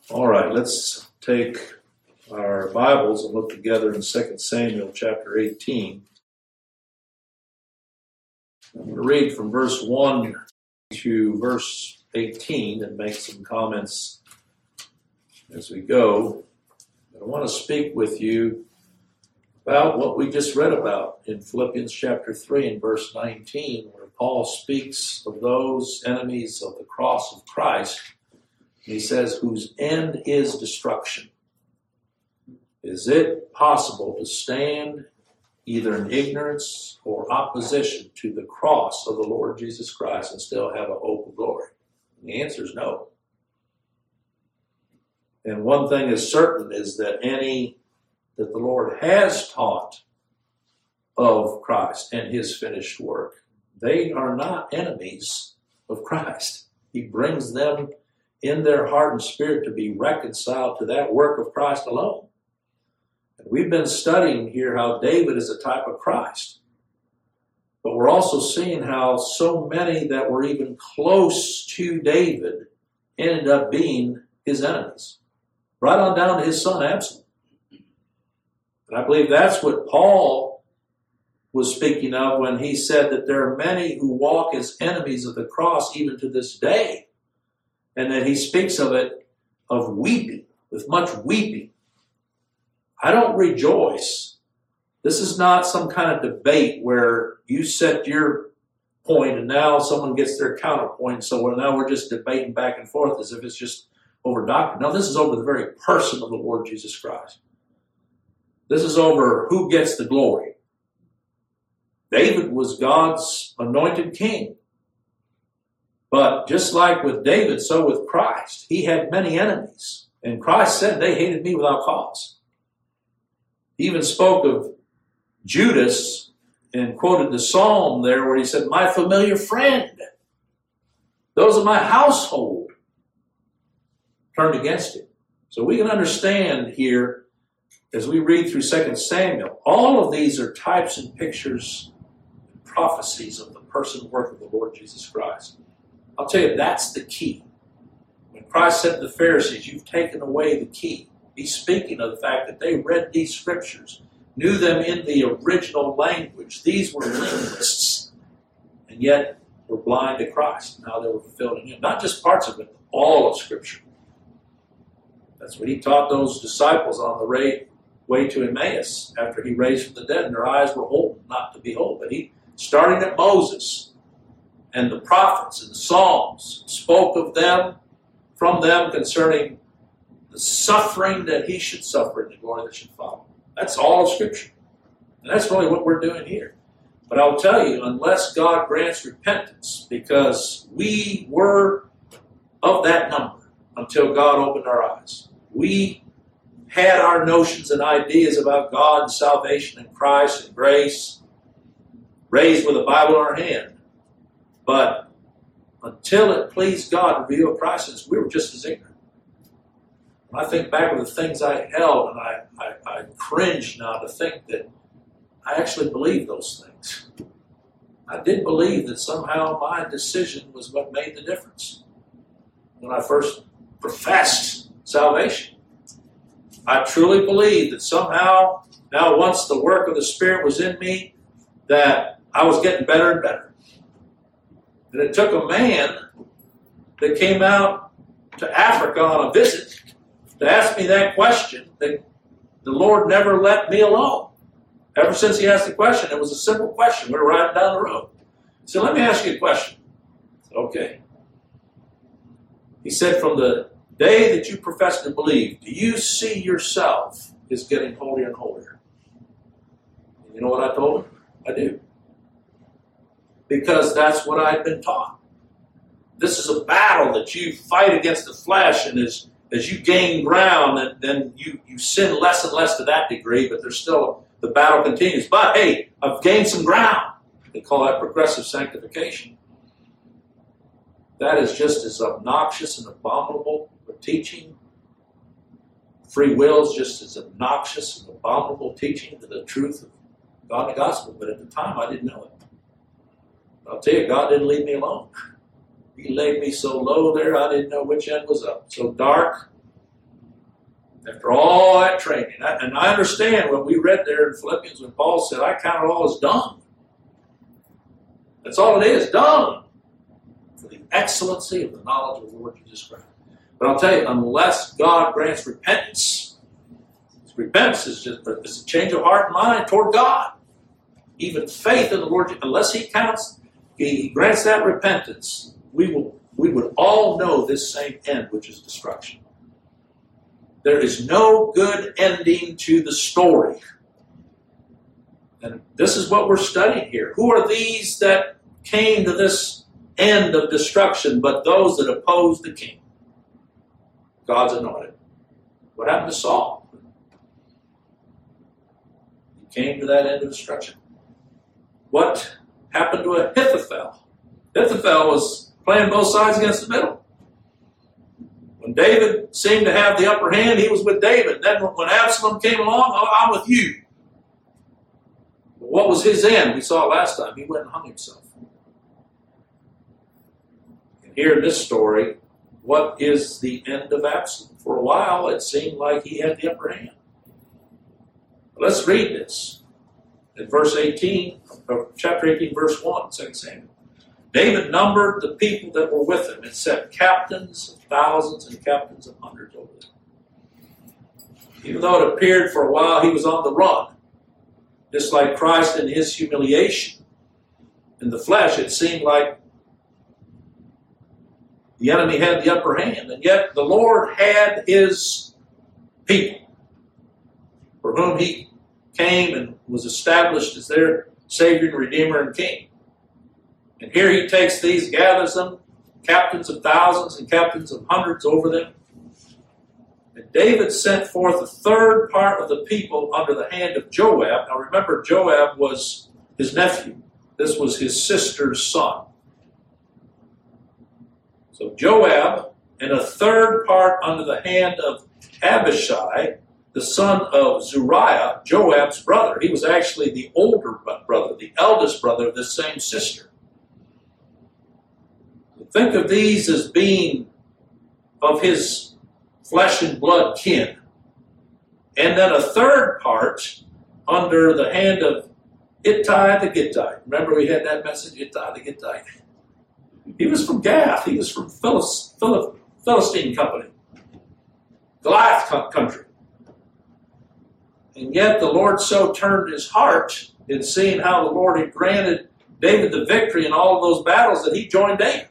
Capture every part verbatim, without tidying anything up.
All right, let's take our Bibles and look together in Second Samuel chapter eighteen. I'm going to read from verse one to verse eighteen and make some comments as we go. I want to speak with you about what we just read about in Philippians chapter three and verse nineteen, where Paul speaks of those enemies of the cross of Christ. He says, whose end is destruction. Is it possible to stand either in ignorance or opposition to the cross of the Lord Jesus Christ and still have a hope of glory? And the answer is no. And one thing is certain is that any that the Lord has taught of Christ and his finished work, they are not enemies of Christ. He brings them in their heart and spirit to be reconciled to that work of Christ alone. And we've been studying here how David is a type of Christ. But we're also seeing how so many that were even close to David ended up being his enemies. Right on down to his son Absalom. And I believe that's what Paul was speaking of when he said that there are many who walk as enemies of the cross even to this day. And that he speaks of it, of weeping, with much weeping. I don't rejoice. This is not some kind of debate where you set your point and now someone gets their counterpoint. So now we're just debating back and forth as if it's just over doctrine. No, this is over the very person of the Lord Jesus Christ. This is over who gets the glory. David was God's anointed king. But just like with David, so with Christ, he had many enemies. And Christ said, they hated me without cause. He even spoke of Judas and quoted the psalm there where he said, my familiar friend, those of my household turned against him. So we can understand here, as we read through Second Samuel, all of these are types and pictures and prophecies of the person and work of the Lord Jesus Christ. I'll tell you, that's the key. When Christ said to the Pharisees, you've taken away the key, he's speaking of the fact that they read these scriptures, knew them in the original language. These were linguists, and yet were blind to Christ and how they were fulfilled in him. Not just parts of it, but all of Scripture. That's what he taught those disciples on the way to Emmaus after he raised from the dead, and their eyes were opened not to behold. But he, starting at Moses, and the prophets and the Psalms spoke of them, from them concerning the suffering that he should suffer and the glory that should follow. That's all of Scripture. And that's really what we're doing here. But I'll tell you, unless God grants repentance, because we were of that number until God opened our eyes. We had our notions and ideas about God and salvation and Christ and grace, raised with a Bible in our hand. But until it pleased God to reveal Christ, we were just as ignorant. When I think back of the things I held, and I, I, I cringe now to think that I actually believed those things. I did believe that somehow my decision was what made the difference. When I first professed salvation, I truly believed that somehow, now once the work of the Spirit was in me, that I was getting better and better. And it took a man that came out to Africa on a visit to ask me that question, that the Lord never let me alone. Ever since he asked the question, it was a simple question. We were riding down the road. He said, let me ask you a question. I said, okay. He said, from the day that you profess to believe, do you see yourself as getting holier and holier? And you know what I told him? I do. Because that's what I'd been taught. This is a battle that you fight against the flesh, and as, as you gain ground, then, then you, you sin less and less to that degree, but there's still, the battle continues. But hey, I've gained some ground. They call that progressive sanctification. That is just as obnoxious and abominable a teaching. Free will is just as obnoxious and abominable teaching to the truth of God and the gospel. But at the time, I didn't know it. I'll tell you, God didn't leave me alone. He laid me so low there, I didn't know which end was up. So dark, After all that training. And I understand what we read there in Philippians when Paul said, I count it all as dung. That's all it is, dung. For the excellency of the knowledge of the Lord Jesus Christ. But I'll tell you, unless God grants repentance, repentance is just it's a change of heart and mind toward God. Even faith in the Lord, unless He counts, He grants that repentance, we will we would all know this same end, which is destruction. There is no good ending to the story. And this is what we're studying here. Who are these that came to this end of destruction but those that opposed the king? God's anointed. What happened to Saul? He came to that end of destruction. What happened to Ahithophel? Ahithophel was playing both sides against the middle. When David seemed to have the upper hand, he was with David. Then when Absalom came along, oh, I'm with you. But what was his end? We saw it last time. He went and hung himself. And here in this story, what is the end of Absalom? For a while, it seemed like he had the upper hand. But let's read this. In verse eighteen, or chapter eighteen, verse one, Second Samuel. David numbered the people that were with him. It said captains of thousands and captains of hundreds over them. Even though it appeared for a while he was on the run, just like Christ in his humiliation in the flesh, it seemed like the enemy had the upper hand. And yet the Lord had his people for whom he came and was established as their Savior and Redeemer and King. And here he takes these, gathers them, captains of thousands and captains of hundreds over them. And David sent forth a third part of the people under the hand of Joab. Now remember, Joab was his nephew. This was his sister's son. So Joab and a third part under the hand of Abishai, the son of Zeruiah, Joab's brother. He was actually the older brother, the eldest brother of this same sister. Think of these as being of his flesh and blood kin. And then a third part under the hand of Ittai the Gittite. Remember we had that message, Ittai the Gittite. He was from Gath. He was from Philis, Phil, Philistine company. Goliath country. And yet the Lord so turned his heart in seeing how the Lord had granted David the victory in all of those battles that he joined David.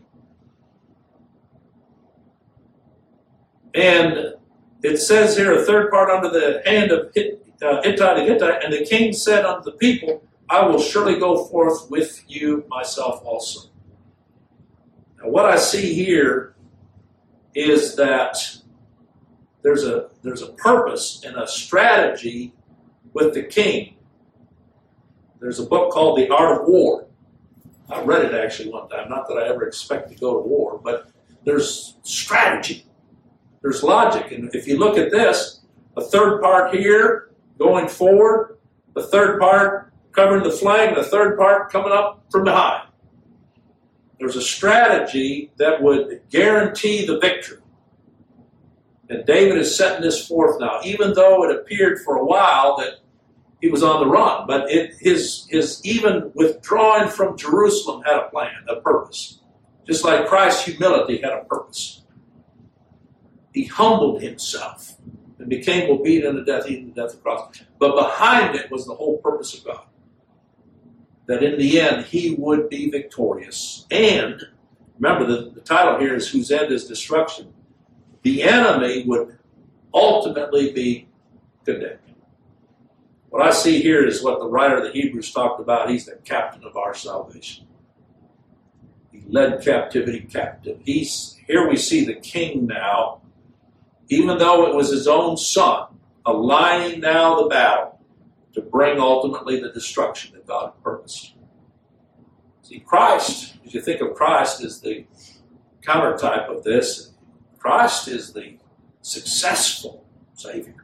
And it says here, a third part under the hand of uh, Ittai the Gittite, and the king said unto the people, I will surely go forth with you myself also. Now what I see here is that there's a, there's a purpose and a strategy with the king. There's a book called The Art of War. I read it actually one time, not that I ever expect to go to war, but there's strategy. There's logic. And if you look at this, a third part here going forward, the third part covering the flank, the third part coming up from behind. There's a strategy that would guarantee the victory. And David is setting this forth now, even though it appeared for a while that he was on the run. But it, his, his even withdrawing from Jerusalem had a plan, a purpose. Just like Christ's humility had a purpose. He humbled himself and became obedient unto death, even the death of the cross. But behind it was the whole purpose of God. That in the end, he would be victorious. And, remember, the, the title here is Whose End is Destruction. The enemy would ultimately be condemned. What I see here is what the writer of the Hebrews talked about. He's the captain of our salvation. He led captivity captive. He's, here we see the king now, even though it was his own son, aligning now the battle to bring ultimately the destruction that God purposed. See, Christ, as you think of Christ as the countertype of this, Christ is the successful Savior.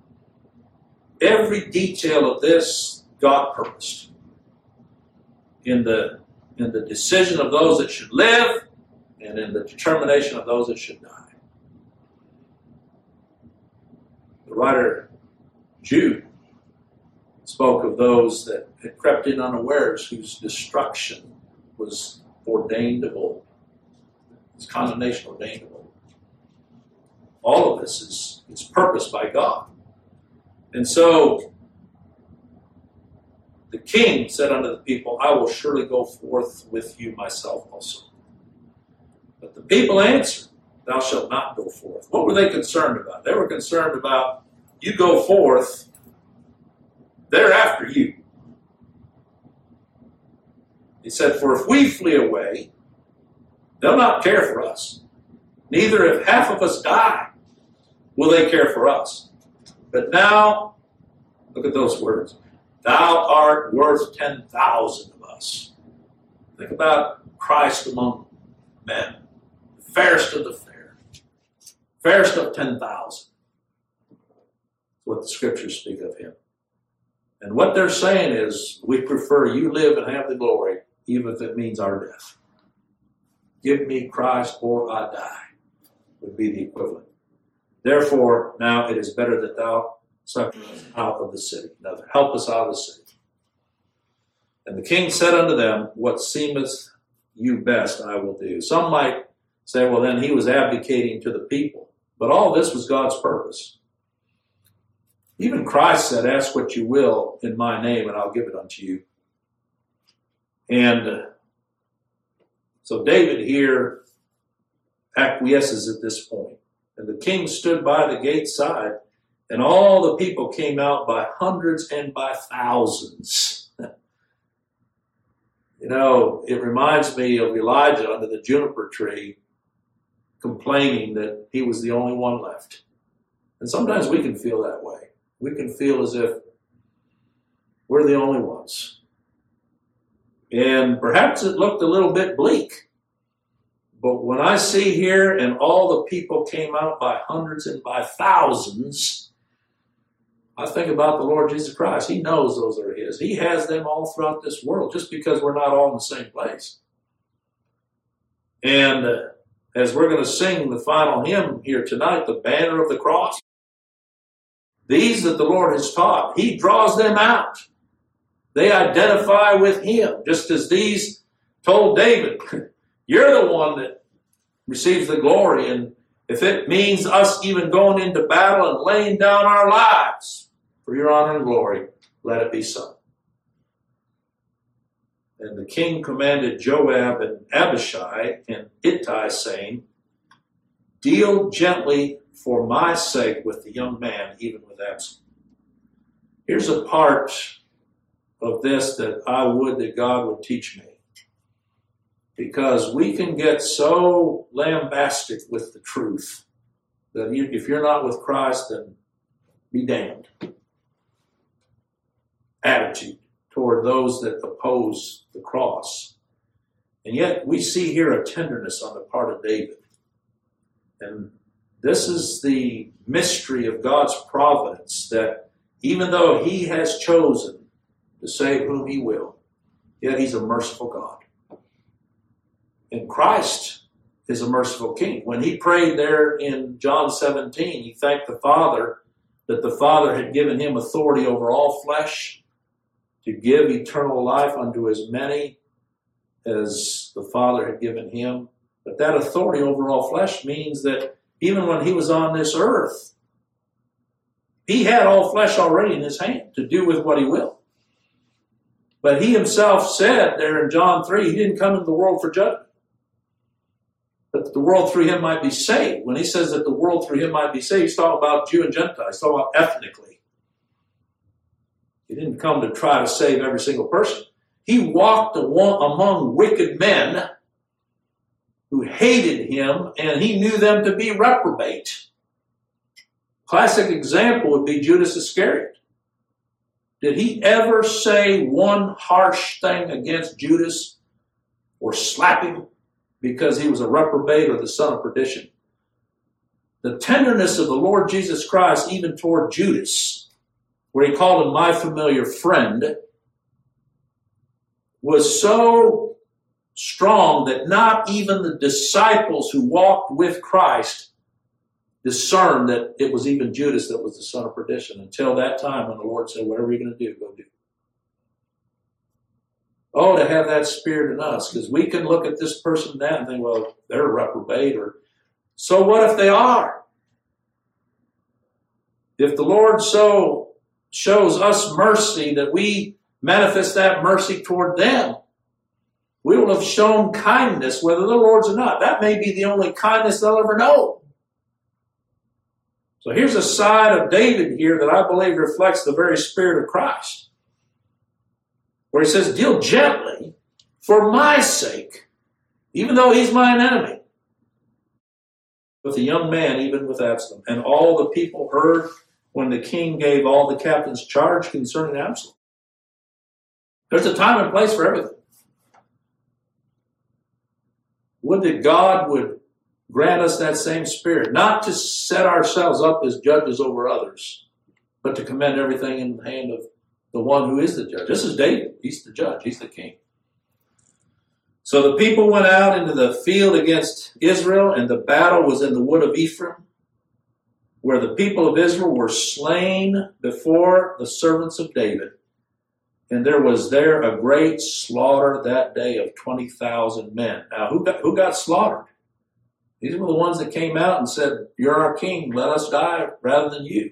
Every detail of this, God purposed. In the, in the decision of those that should live, and in the determination of those that should die. The writer Jude spoke of those that had crept in unawares, whose destruction was ordained of old. His condemnation ordained of old. All of this is, is purposed by God. And so the king said unto the people, I will surely go forth with you myself also. But the people answered, thou shalt not go forth. What were they concerned about? They were concerned about, you go forth, they're after you. He said, for if we flee away, they'll not care for us. Neither if half of us die, will they care for us. But now, look at those words. Thou art worth ten thousand of us. Think about Christ among men. The fairest of the fair. Fairest of ten thousand. What the scriptures speak of him. And what they're saying is, we prefer you live and have the glory, even if it means our death. Give me Christ or I die, would be the equivalent. Therefore, now it is better that thou succor us out of the city. Now, help us out of the city. And the king said unto them, what seemeth you best, I will do. Some might say, well, then he was abdicating to the people. But all this was God's purpose. Even Christ said, ask what you will in my name, and I'll give it unto you. And uh, so David here acquiesces at this point. And the king stood by the gate side, and all the people came out by hundreds and by thousands. You know, it reminds me of Elijah under the juniper tree complaining that he was the only one left. And sometimes we can feel that way. We can feel as if we're the only ones. And perhaps it looked a little bit bleak. But when I see here, and all the people came out by hundreds and by thousands, I think about the Lord Jesus Christ. He knows those are his. He has them all throughout this world, just because we're not all in the same place. And uh, as we're going to sing the final hymn here tonight, the banner of the cross, these that the Lord has taught, he draws them out. They identify with him, just as these told David, you're the one that receives the glory. And if it means us even going into battle and laying down our lives for your honor and glory, let it be so. And the king commanded Joab and Abishai and Ittai, saying, deal gently for my sake with the young man, even with Absalom. Here's a part of this that I would that God would teach me. Because we can get so lambastic with the truth that you, if you're not with Christ, then be damned. Attitude toward those that oppose the cross. And yet we see here a tenderness on the part of David. And this is the mystery of God's providence, that even though he has chosen to save whom he will, yet he's a merciful God. And Christ is a merciful king. When he prayed there in John seventeen, he thanked the Father that the Father had given him authority over all flesh to give eternal life unto as many as the Father had given him. But that authority over all flesh means that even when he was on this earth, he had all flesh already in his hand to do with what he will. But he himself said there in John three, he didn't come into the world for judgment, but that the world through him might be saved. When he says that the world through him might be saved, he's talking about Jew and Gentile. He's talking about ethnically. He didn't come to try to save every single person. He walked among wicked men who hated him, and he knew them to be reprobate. Classic example would be Judas Iscariot. Did he ever say one harsh thing against Judas or slap him because he was a reprobate or the son of perdition? The tenderness of the Lord Jesus Christ, even toward Judas, where he called him my familiar friend, was so strong that not even the disciples who walked with Christ discern that it was even Judas that was the son of perdition until that time when the Lord said, whatever you're going to do, go do. Oh, to have that spirit in us, because we can look at this person now and think, well, they're a reprobate, or so what if they are? If the Lord so shows us mercy that we manifest that mercy toward them, we will have shown kindness whether the Lord's or not. That may be the only kindness they'll ever know. So here's a side of David here that I believe reflects the very Spirit of Christ, where he says, deal gently for my sake, even though he's mine enemy, with a young man, even with Absalom. And all the people heard when the king gave all the captains charge concerning Absalom. There's a time and place for everything. Would that God would grant us that same spirit, not to set ourselves up as judges over others, but to commend everything in the hand of the one who is the judge. This is David. He's the judge. He's the king. So the people went out into the field against Israel, and the battle was in the wood of Ephraim, where the people of Israel were slain before the servants of David. And there was there a great slaughter that day of twenty thousand men. Now, who got, who got slaughtered? These were the ones that came out and said, you're our king, let us die rather than you.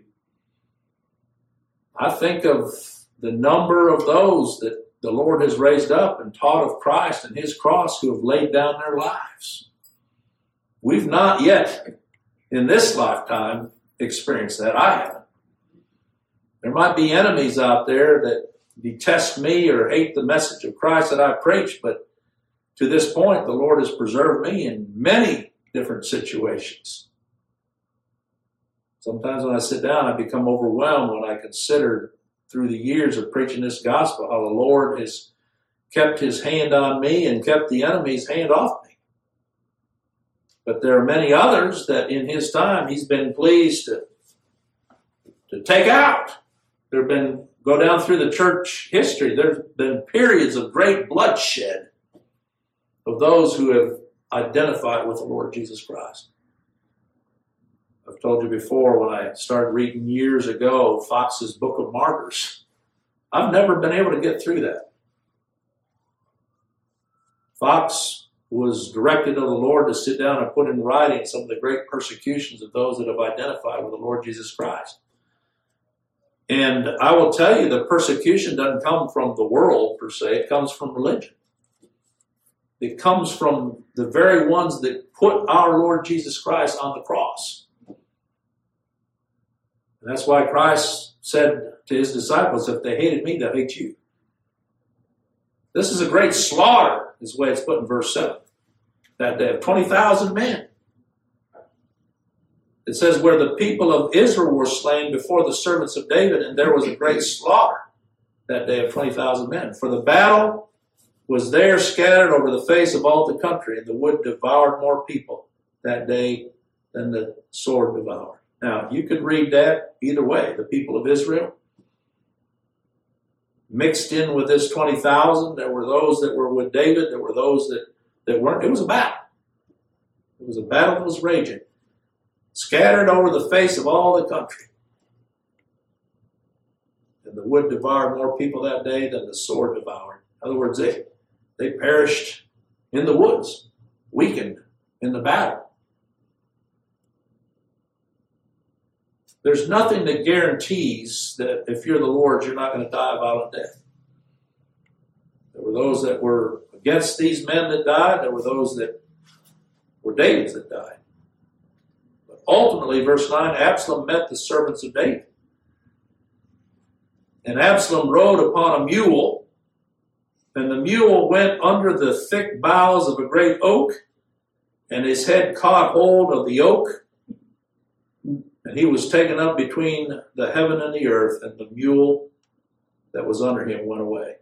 I think of the number of those that the Lord has raised up and taught of Christ and his cross who have laid down their lives. We've not yet, in this lifetime, experienced that. I haven't. There might be enemies out there that detest me or hate the message of Christ that I preach, but to this point, the Lord has preserved me in many different situations. Sometimes when I sit down, I become overwhelmed when I consider through the years of preaching this gospel how the Lord has kept his hand on me and kept the enemy's hand off me. But there are many others that in his time he's been pleased to, to take out. There have been, go down through the church history, there's been periods of great bloodshed of those who have identified with the Lord Jesus Christ. I've told you before, when I started reading years ago Fox's Book of Martyrs, I've never been able to get through that. Fox was directed of the Lord to sit down and put in writing some of the great persecutions of those that have identified with the Lord Jesus Christ. And I will tell you, the persecution doesn't come from the world per se, it comes from religion. It comes from the very ones that put our Lord Jesus Christ on the cross. And that's why Christ said to his disciples, if they hated me, they'll hate you. This is a great slaughter, is the way it's put in verse seven. That day of twenty thousand men. It says, where the people of Israel were slain before the servants of David, and there was a great slaughter that day of twenty thousand men. For the battle was there scattered over the face of all the country, and the wood devoured more people that day than the sword devoured. Now, you could read that either way. The people of Israel mixed in with this twenty thousand. There were those that were with David. There were those that, that weren't. It was a battle. It was a battle that was raging. Scattered over the face of all the country. And the wood devoured more people that day than the sword devoured. In other words, they, they perished in the woods, weakened in the battle. There's nothing that guarantees that if you're the Lord's, you're not going to die a violent death. There were those that were against these men that died. There were those that were David's that died. But ultimately, verse nine, Absalom met the servants of David. And Absalom rode upon a mule, and the mule went under the thick boughs of a great oak, and his head caught hold of the oak, and he was taken up between the heaven and the earth, and the mule that was under him went away.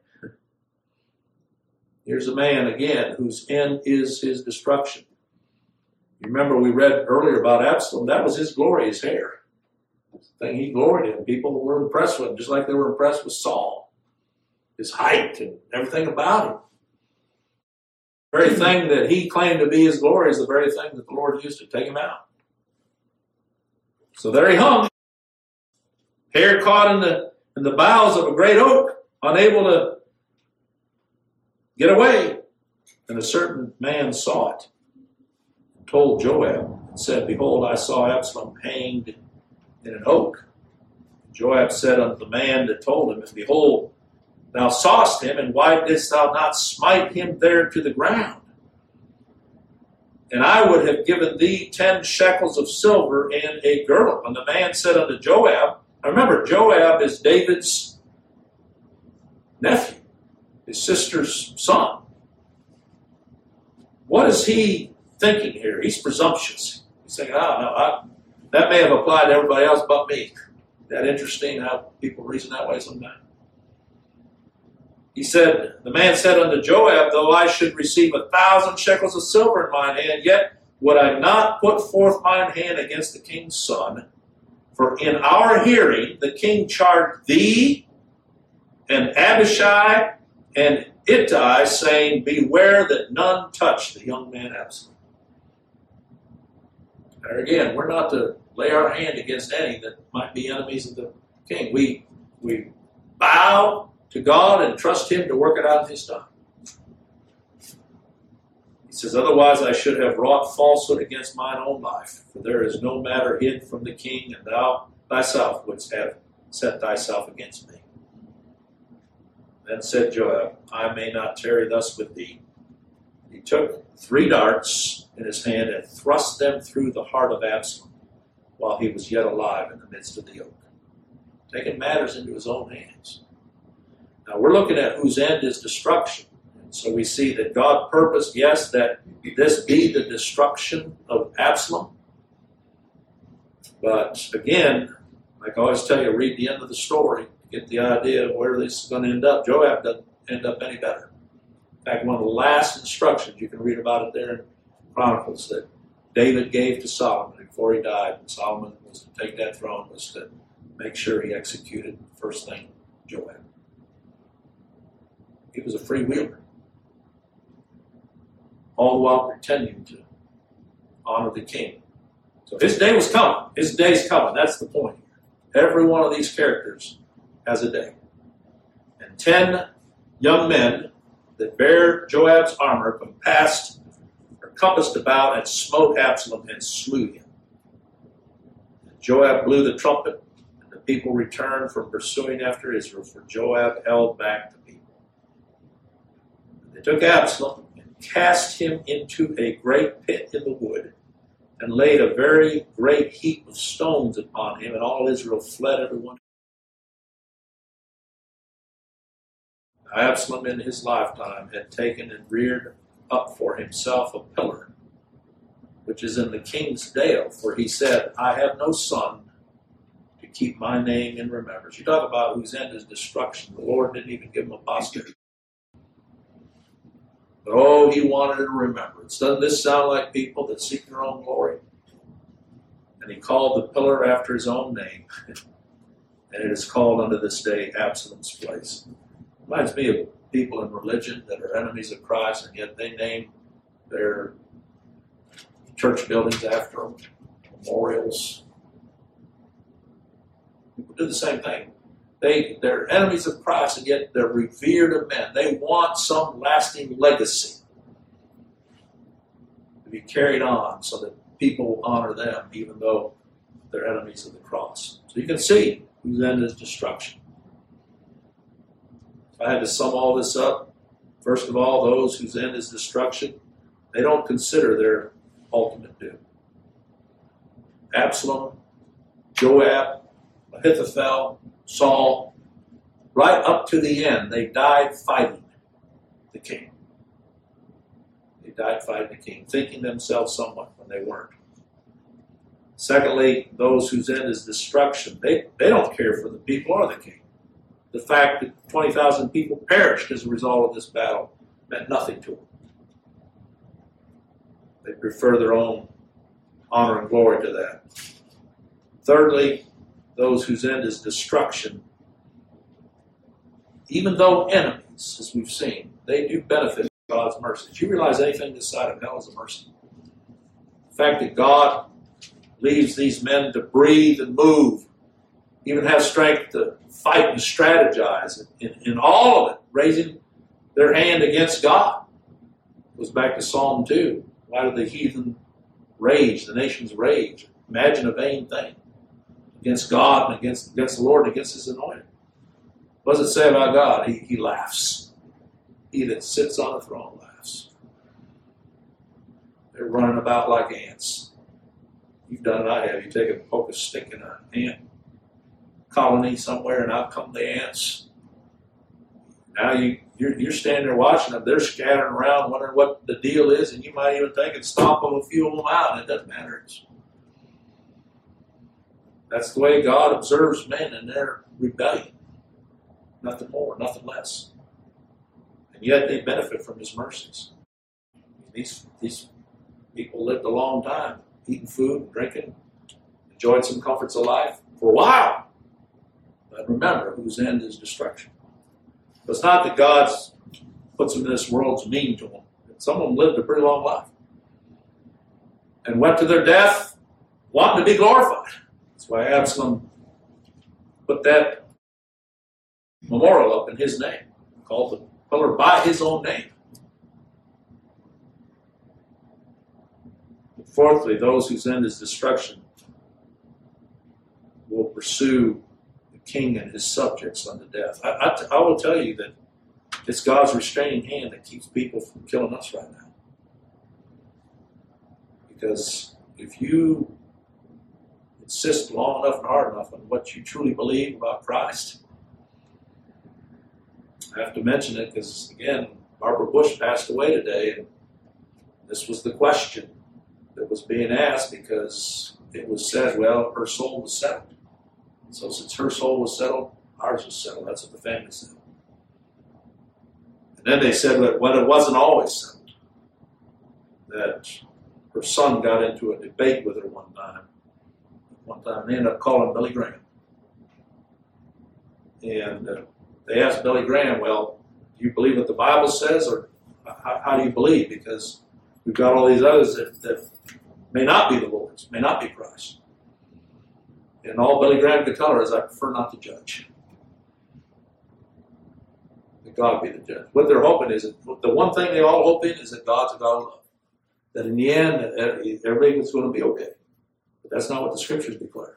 Here's a man, again, whose end is his destruction. You remember we read earlier about Absalom. That was his glory, his hair. The thing he gloried in. People were impressed with him, just like they were impressed with Saul. His height and everything about him. The very thing that he claimed to be his glory is the very thing that the Lord used to take him out. So there he hung, hair caught in the, in the boughs of a great oak, unable to get away. And a certain man saw it and told Joab and said, Behold, I saw Absalom hanged in an oak. Joab said unto the man that told him, And behold, thou sawest him, and why didst thou not smite him there to the ground? And I would have given thee ten shekels of silver and a girdle. And the man said unto Joab, now remember, Joab is David's nephew, his sister's son. What is he thinking here? He's presumptuous. He's saying, oh, no, I, that may have applied to everybody else but me. Isn't that interesting how people reason that way sometimes? He said, the man said unto Joab, Though I should receive a thousand shekels of silver in mine hand, yet would I not put forth mine hand against the king's son. For in our hearing the king charged thee and Abishai and Ittai, saying, Beware that none touch the young man Absalom. There again, we're not to lay our hand against any that might be enemies of the king. We, we bow to God and trust him to work it out in his time. He says, Otherwise I should have wrought falsehood against mine own life, for there is no matter hid from the king, and thou thyself wouldst have set thyself against me. Then said Joab, I may not tarry thus with thee. He took three darts in his hand and thrust them through the heart of Absalom while he was yet alive in the midst of the oak, taking matters into his own hands. Now we're looking at whose end is destruction. And so we see that God purposed, yes, that this be the destruction of Absalom. But again, like I always tell you, read the end of the story. Get the idea of where this is going to end up. Joab doesn't end up any better. In fact, one of the last instructions, you can read about it there in Chronicles, that David gave to Solomon before he died, and Solomon was to take that throne, was to make sure he executed the first thing, Joab. He was a freewheeler, all the while pretending to honor the king. So his day was coming. His day's coming. That's the point. Every one of these characters has a day. And ten young men that bear Joab's armor compassed or compassed about and smote Absalom and slew him. And Joab blew the trumpet, and the people returned from pursuing after Israel, for Joab held back the people. And they took Absalom and cast him into a great pit in the wood, and laid a very great heap of stones upon him, and all Israel fled every one. Absalom in his lifetime had taken and reared up for himself a pillar, which is in the king's dale, for he said, I have no son to keep my name in remembrance. You talk about whose end is destruction. The Lord didn't even give him a posterity. But oh, he wanted a remembrance. Doesn't this sound like people that seek their own glory? And he called the pillar after his own name, and it is called unto this day Absalom's place. Reminds me of people in religion that are enemies of Christ, and yet they name their church buildings after them, memorials. People do the same thing. They, they're enemies of Christ, and yet they're revered of men. They want some lasting legacy to be carried on so that people honor them, even though they're enemies of the cross. So you can see whose end is destruction. If I had to sum all this up, first of all, those whose end is destruction, they don't consider their ultimate doom. Absalom, Joab, Ahithophel, Saul, right up to the end, they died fighting the king. They died fighting the king, thinking themselves someone when they weren't. Secondly, those whose end is destruction, they, they don't care for the people or the king. The fact that twenty thousand people perished as a result of this battle meant nothing to them. They prefer their own honor and glory to that. Thirdly, those whose end is destruction, even though enemies, as we've seen, they do benefit from God's mercy. Did you realize anything this side of hell is a mercy? The fact that God leaves these men to breathe and move, even have strength to fight and strategize in, in all of it, raising their hand against God. It goes back to Psalm two. Why do the heathen rage, the nations rage? Imagine a vain thing against God and against, against the Lord and against His anointed. What does it say about God? He, he laughs. He that sits on a throne laughs. They're running about like ants. You've done it, I have. You take a poke a stick in an ant colony somewhere, and out come the ants. Now you, you're, you're standing there watching them. They're scattering around, wondering what the deal is, and you might even think and stomp them, a few of them out, and it doesn't matter. It's, that's the way God observes men in their rebellion. Nothing more, nothing less. And yet they benefit from His mercies. These, these people lived a long time, eating food, drinking, enjoyed some comforts of life for a while. But remember, whose end is destruction. It's not that God puts them in this world's mean to them. Some of them lived a pretty long life and went to their death wanting to be glorified. That's why Absalom put that memorial up in his name, called the pillar by his own name. And fourthly, those whose end is destruction will pursue the king and his subjects unto death. I, I, I will tell you that it's God's restraining hand that keeps people from killing us right now. Because if you insist long enough and hard enough on what you truly believe about Christ, I have to mention it because, again, Barbara Bush passed away today, and this was the question that was being asked because it was said, well, her soul was settled. So since her soul was settled, ours was settled. That's what the family said. And then they said that well, it wasn't always settled. That her son got into a debate with her one time. One time they ended up calling Billy Graham. And uh, they asked Billy Graham, well, do you believe what the Bible says, or how, how do you believe? Because we've got all these others that, that may not be the Lord's, may not be Christ. And all Billy Graham could tell her is, I prefer not to judge. That God be the judge. What they're hoping is, that the one thing they all hope in is that God's a God of love. That in the end, everything's going to be okay. But that's not what the Scriptures declare.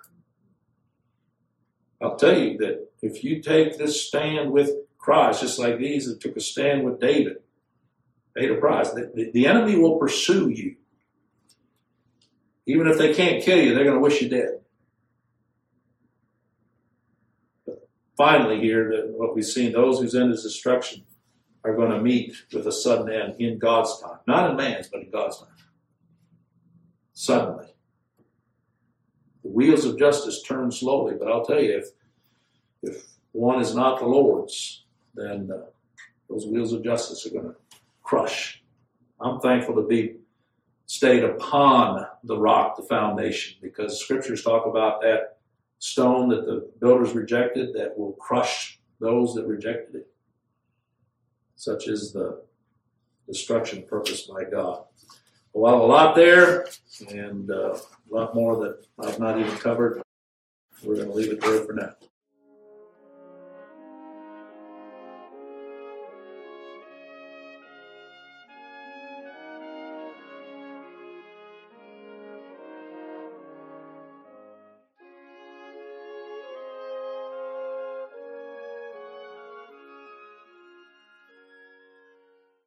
I'll tell you that if you take this stand with Christ, just like these that took a stand with David, paid a price, the, the, the enemy will pursue you. Even if they can't kill you, they're going to wish you dead. But finally here, the, what we've seen, those whose end is destruction are going to meet with a sudden end in God's time. Not in man's, but in God's time. Suddenly. The wheels of justice turn slowly, but I'll tell you, if if one is not the Lord's, then uh, those wheels of justice are going to crush. I'm thankful to be stayed upon the rock, the foundation, because Scriptures talk about that stone that the builders rejected that will crush those that rejected it. Such is the destruction purposed by God. Well, a lot there, and uh, a lot more that I've not even covered. We're going to leave it there for now.